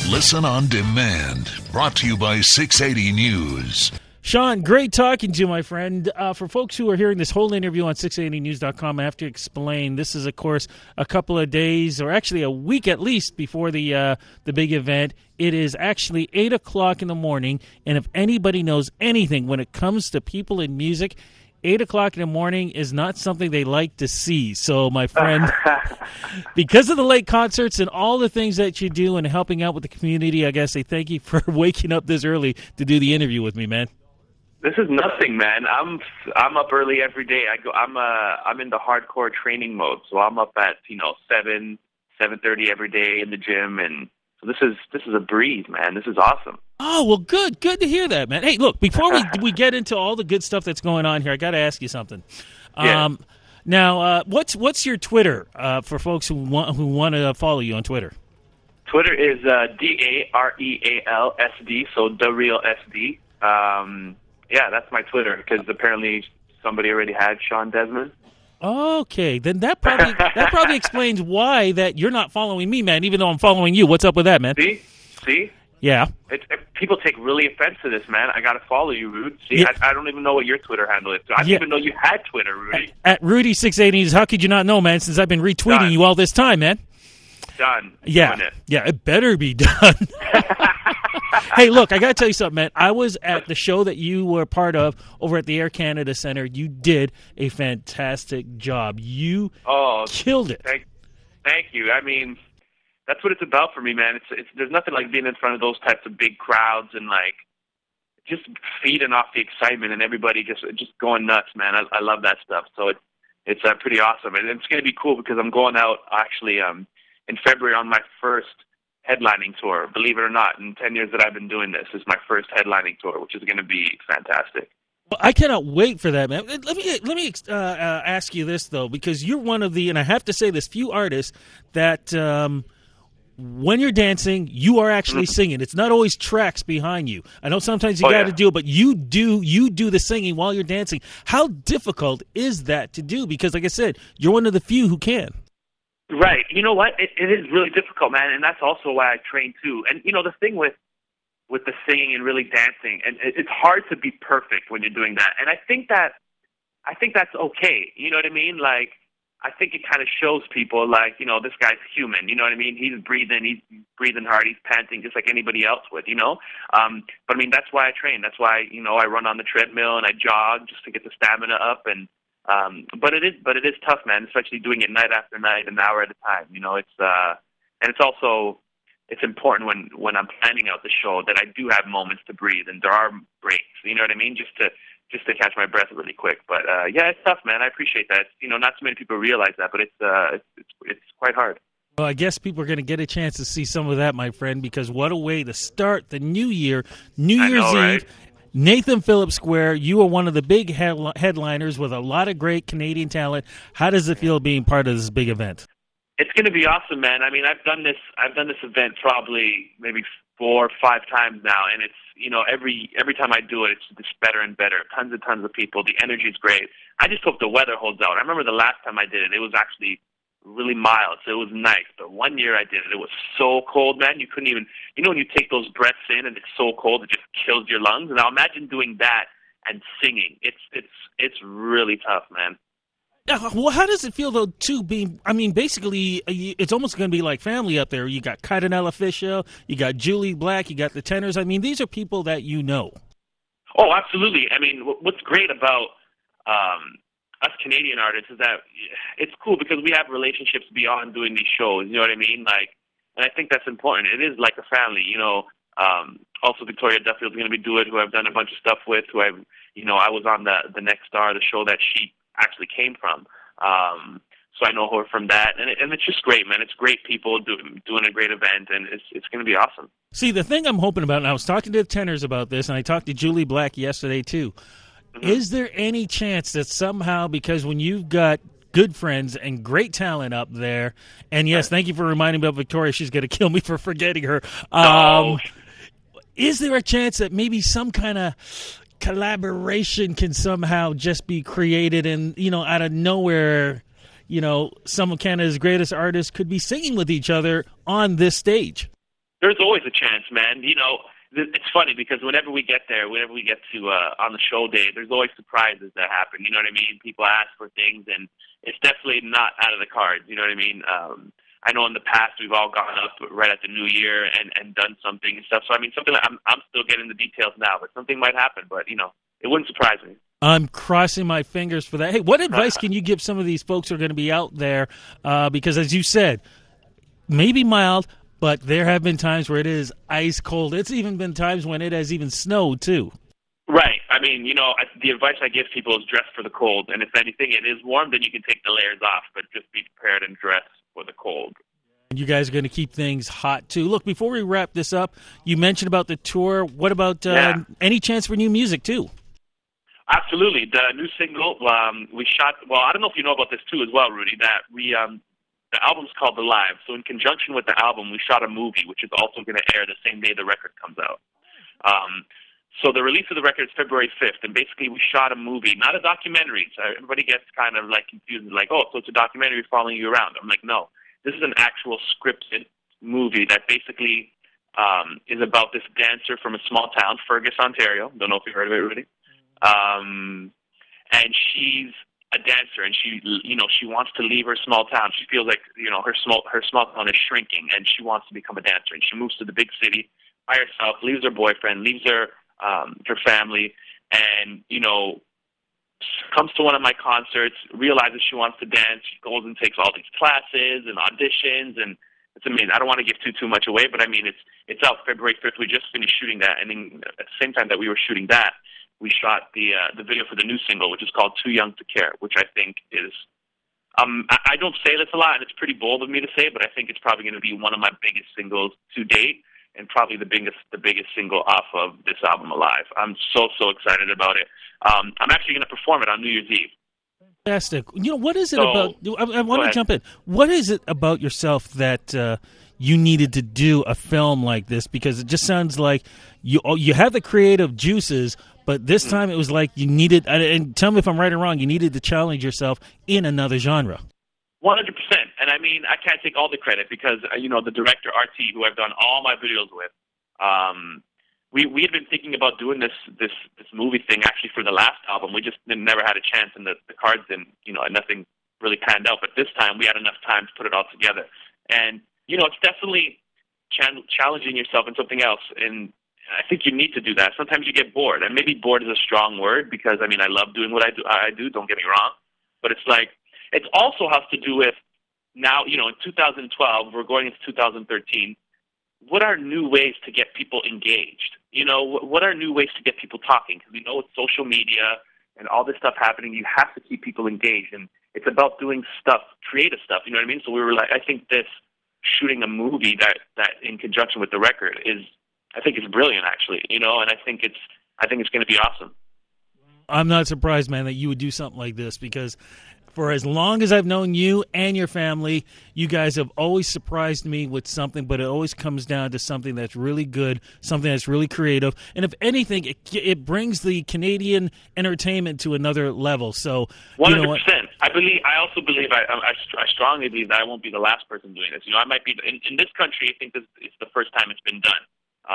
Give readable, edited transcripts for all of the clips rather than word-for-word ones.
Listen on demand. Brought to you by 680 News. Sean, great talking to you, my friend. For folks who are hearing this whole interview on 680news.com, I have to explain this is, of course, a couple of days, or actually a week at least, before the big event. It is actually 8 o'clock in the morning, and if anybody knows anything when it comes to people in music, 8 o'clock in the morning is not something they like to see. So, my friend, because of the late concerts and all the things that you do and helping out with the community, I guess say thank you for waking up this early to do the interview with me, man. This is nothing, man. I'm up early every day. I'm in the hardcore training mode, so I'm up at 7:30 every day in the gym, and so this is a breeze, man. This is awesome. Oh, well, good to hear that, man. Hey, look, before we get into all the good stuff that's going on here, I got to ask you something. Yeah. Now, what's your Twitter for folks who want to follow you on Twitter? Twitter is DAREALSD, so the real SD. Yeah, that's my Twitter because apparently somebody already had Sean Desmond. Okay, then that probably explains why that you're not following me, man. Even though I'm following you, what's up with that, man? See. Yeah. People take really offense to this, man. I got to follow you, Rude. See, yeah. I don't even know what your Twitter handle is. I didn't even know you had Twitter, Rudy. At Rudy680, how could you not know, man, since I've been retweeting you all this time, man? Done. Yeah. It better be done. Hey, look, I got to tell you something, man. I was at the show that you were part of over at the Air Canada Centre. You did a fantastic job. You killed it. Thank you. I mean, that's what it's about for me, man. It's there's nothing like being in front of those types of big crowds and like just feeding off the excitement and everybody just going nuts, man. I love that stuff. So it's pretty awesome, and it's going to be cool because I'm going out actually in February on my first headlining tour. Believe it or not, in 10 years that I've been doing this, is my first headlining tour, which is going to be fantastic. Well, I cannot wait for that, man. Let me ask you this though, because you're one of the, and I have to say this, few artists that when you're dancing, you are actually singing. It's not always tracks behind you. I know sometimes you got to do it, but you do the singing while you're dancing. How difficult is that to do? Because, like I said, you're one of the few who can. Right. You know what? It is really difficult, man, and that's also why I train too. And the thing with the singing and really dancing, and it's hard to be perfect when you're doing that. And I think that's okay. You know what I mean? Like, I think it kind of shows people, like, this guy's human. You know what I mean? He's breathing hard, he's panting just like anybody else would. But I mean, that's why I train. That's why I run on the treadmill and I jog just to get the stamina up. And but it is tough, man, especially doing it night after night, an hour at a time. And it's also important when I'm planning out the show that I do have moments to breathe and there are breaks. You know what I mean? Just to catch my breath really quick. But yeah, it's tough, man. I appreciate that. Not so many people realize that, but it's quite hard. Well, I guess people are going to get a chance to see some of that, my friend, because what a way to start the new year, New Year's Eve. Right? Nathan Phillips Square, you are one of the big headliners with a lot of great Canadian talent. How does it feel being part of this big event? It's going to be awesome, man. I mean, I've done this event probably maybe 4 or 5 times now, and it's every time I do it, it's just better and better. Tons and tons of people. The energy is great. I just hope the weather holds out. I remember the last time I did it, it was actually really mild, so it was nice. But one year I did it, it was so cold, man. You couldn't even, when you take those breaths in and it's so cold, it just kills your lungs. And now imagine doing that and singing. It's really tough, man. Well, how does it feel, though, basically, it's almost going to be like family up there. You got Cardinal Official, you got Julie Black, you got the tenors. I mean, these are people that you know. Oh, absolutely. I mean, what's great about us Canadian artists is that it's cool because we have relationships beyond doing these shows. You know what I mean? And I think that's important. It is like a family, Also, Victoria Duffield is going to be doing it, who I've done a bunch of stuff with, who I was on the Next Star, the show that she actually came from. So I know her from that, and it's just great, man. It's great people doing a great event, and it's going to be awesome. See, the thing I'm hoping about, and I was talking to the tenors about this, and I talked to Julie Black yesterday too. Mm-hmm. Is there any chance that somehow, because when you've got good friends and great talent up there, and yes, thank you for reminding me of Victoria. She's going to kill me for forgetting her. Is there a chance that maybe some kind of collaboration can somehow just be created and, out of nowhere, some of Canada's greatest artists could be singing with each other on this stage? There's always a chance, man. You know, it's funny because whenever we get there, whenever we get to on the show day, there's always surprises that happen. You know what I mean? People ask for things, and it's definitely not out of the cards. You know what I mean? I know in the past we've all gone up right at the new year and done something and stuff. So I mean, something like I'm still getting the details now, but something might happen. But you know, it wouldn't surprise me. I'm crossing my fingers for that. Hey, what advice can you give some of these folks who are going to be out there? Because as you said, maybe mild, but there have been times where it is ice cold. It's even been times when it has even snowed too. Right. I mean, you know, the advice I give people is dress for the cold. And if anything, it is warm, then you can take the layers off, but just be prepared and dress for the cold. And you guys are going to keep things hot too. Look, before we wrap this up, you mentioned about the tour. What about any chance for new music too? Absolutely. The new single we shot. Well, I don't know if you know about this too as well, Rudy. That we the album's called The Live. So in conjunction with the album, we shot a movie, which is also going to air the same day the record comes out. So the release of the record is February 5th, and basically we shot a movie, not a documentary. So everybody gets kind of like confused, like, oh, so it's a documentary following you around. I'm like, no, this is an actual scripted movie that basically is about this dancer from a small town, Fergus, Ontario. Don't know if you've heard of it, Rudy. And she's a dancer, and she wants to leave her small town. She feels like, you know, her small town is shrinking, and she wants to become a dancer. And she moves to the big city by herself, leaves her boyfriend, leaves her family, and, you know, comes to one of my concerts, realizes she wants to dance. She goes and takes all these classes and auditions, and it's amazing. I don't want to give too much away, but I mean, it's out February 5th. We just finished shooting that, and then at the same time that we were shooting that, we shot the video for the new single, which is called Too Young to Care, which I think is, I don't say this a lot, and it's pretty bold of me to say, but I think it's probably going to be one of my biggest singles to date, and probably the biggest single off of this album, Alive. I'm so excited about it. I'm actually going to perform it on New Year's Eve. Fantastic. You know, what is it about? I want to jump in. What is it about yourself that you needed to do a film like this? Because it just sounds like you have the creative juices, but this time it was like you needed, and tell me if I'm right or wrong, you needed to challenge yourself in another genre. 100%. And I mean, I can't take all the credit because, you know, the director, RT, who I've done all my videos with, we had been thinking about doing this movie thing actually for the last album. We just never had a chance, and the cards didn't, you know, nothing really panned out. But this time we had enough time to put it all together. And, you know, it's definitely challenging yourself in something else. And I think you need to do that. Sometimes you get bored, and maybe bored is a strong word because, I mean, I love doing what I do, don't get me wrong. But it's like, it also has to do with now, you know, in 2012, we're going into 2013, what are new ways to get people engaged? You know, what are new ways to get people talking? Because we know with social media and all this stuff happening, you have to keep people engaged. And it's about doing stuff, creative stuff, you know what I mean? So we were like, I think this shooting a movie that in conjunction with the record I think it's brilliant, actually, you know, and I think it's going to be awesome. I'm not surprised, man, that you would do something like this because for as long as I've known you and your family, you guys have always surprised me with something, but it always comes down to something that's really good, something that's really creative. And if anything, it brings the Canadian entertainment to another level. So, 100%. You know what? I also believe, I strongly believe that I won't be the last person doing this. You know, I might be, in this country, I think this is the first time it's been done.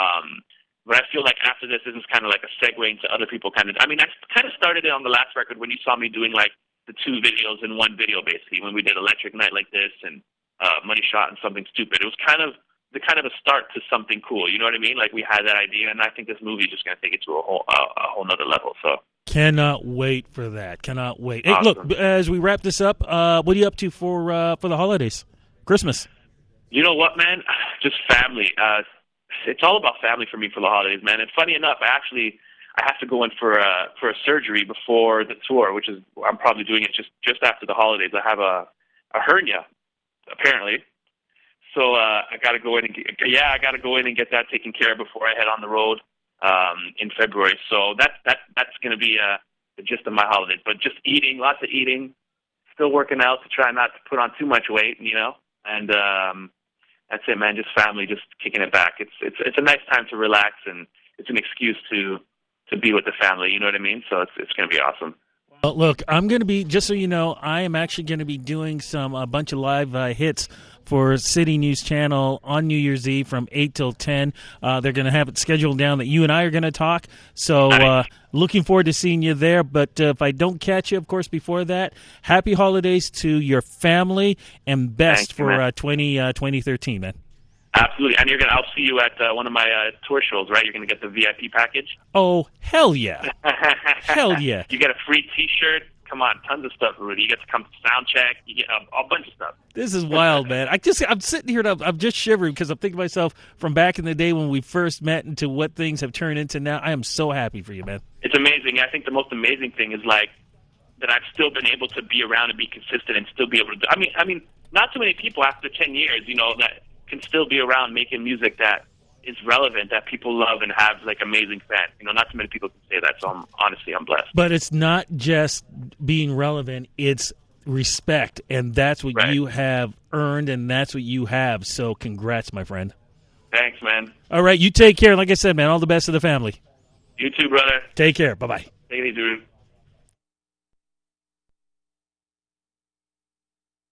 But I feel like after this is kind of like a segue into other people kind of, I mean, I kind of started it on the last record when you saw me doing like the two videos in one video, basically, when we did Electric Night Like This and Money Shot and Something Stupid. It was kind of a start to something cool. You know what I mean? Like we had that idea, and I think this movie is just going to take it to a whole nother level. So cannot wait for that. Cannot wait. Hey, awesome. Look, as we wrap this up, what are you up to for the holidays, Christmas? You know what, man? Just family. It's all about family for me for the holidays, man. And funny enough, I have to go in for a surgery before the tour, which is I'm probably doing it just after the holidays. I have a hernia, apparently. So I got to go in and get that taken care of before I head on the road in February. So that's going to be the gist of my holidays. But just eating, lots of eating, still working out to try not to put on too much weight, you know. And that's it, man. Just family, just kicking it back. It's a nice time to relax, and it's an excuse to be with the family. You know what I mean? So it's going to be awesome. Look, I'm going to be, just so you know, I am actually going to be doing a bunch of live hits for City News Channel on New Year's Eve from 8 till 10. They're going to have it scheduled down that you and I are going to talk. So looking forward to seeing you there. But if I don't catch you, of course, before that, happy holidays to your family and best for 2013, man. Absolutely. And I'll see you at one of my tour shows, right? You're going to get the VIP package? Oh, hell yeah. Hell yeah. You get a free T-shirt. Come on, tons of stuff, Rudy. You get to come to sound check. You get a bunch of stuff. This is wild, man. I'm sitting here and I'm just shivering because I'm thinking to myself from back in the day when we first met into what things have turned into now. I am so happy for you, man. It's amazing. I think the most amazing thing is like that I've still been able to be around and be consistent and still be able to do. I mean, not too many people after 10 years, that can still be around making music that is relevant, that people love and have like amazing fans. Not too many people can say that, so I'm blessed. But it's not just being relevant, it's respect, and that's what you have earned, and that's what you have. So congrats, my friend. Thanks, man. All right, you take care. Like I said, man, all the best to the family. You too, brother. Take care. Bye-bye. Take it easy, Rudy.